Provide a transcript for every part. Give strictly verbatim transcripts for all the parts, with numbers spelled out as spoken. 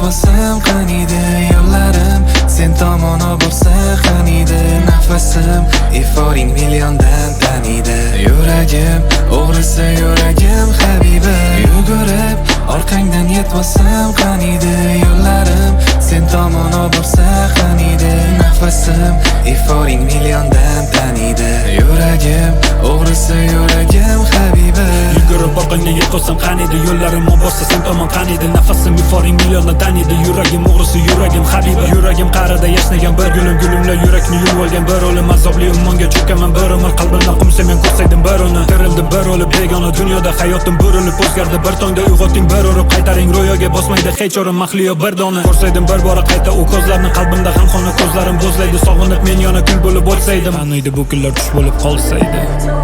yetmasam qaniydi yo'llarim, sen tomon borsa qaniydi nafasim, iforing milliondan taniydi. Yuragim o'g'risi yuragim habibi, yugurib orqangdan yetmasam qaniydi yo'llarim, sen tomon borsa qaniydi nafasim, iforing milliondan taniydi. Yuragim o'g'risi yuragim habibi, yugurib orqangdan yetmasam qaniydi yo'llarim borsa sen tomon qaniydi nafasim, iforing milliondan taniydi. Yuragim o'g'risi yuragim habibi, yuragim qa'rida yashnagan bir gulim, gulimla yurakni yuvib olgan bir o'lim, azobli ummonga cho'kaman bir umr, qalbimdan qumsa men ko'rsaydim bir uni. Tirildim bir o'lib begona dunyoda, hayotim burilib o'zgardi bir tongda, uyg'oting bir urib qaytaring ro'yoga, bosmaydi hech o'rin mahliyo bir dona. Ko'rsaydim bir bora qayta u ko'zlarni, qalbimda ham xona ko'zlarim bo'zlaydi, sog'inib men yana kul bo'lib o'tsaydim, qaniydi bu kunlar tush bo'lib qolsaydi.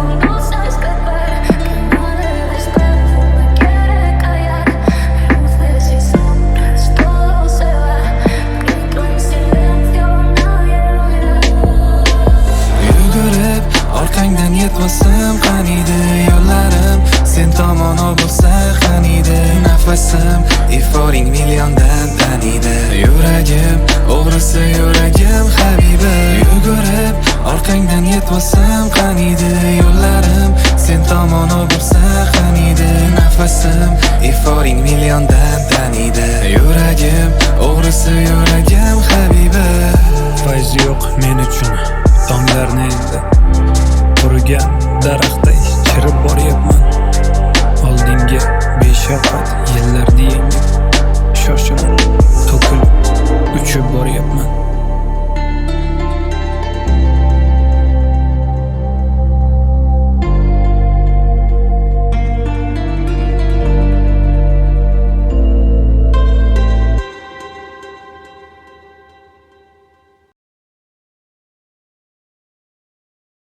orqangdan yetmasam qaniydi yo'llarim, sen tomon bo'lsa qaniydi nafasim, iforing milliondan taniydi. Yuragim o'g'risi yuragim habibi, yugurib orqangdan yetmasam qaniydi yo'llarim, sen tomon bo'lsa qaniydi nafasim, iforing milliondan taniydi. Yuragim o'g'risi yuragim habibi. Fayzi yo'q men uchun tonglarni endi qurigan daraxtday chirib boryapman, oldinga beshafqat yillarni yengib, shoshilib to'kilib uchib boryapman.